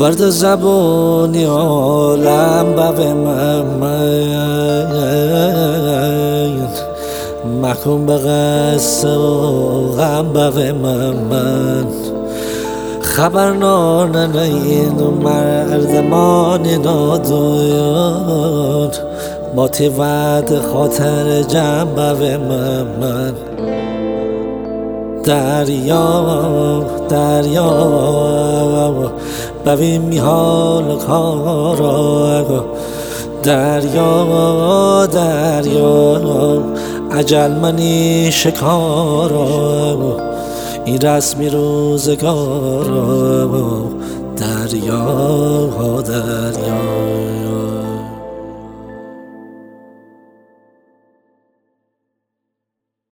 ورد زبونی عالم بوه من محکوم به قصه و غم بوه من خبر نانین و مردمانی نادویان با تی وعد خاطر جمع بوه من دریا ببین میحال کارا دریا عجل منی شکارا این رسمی روزگارا دریا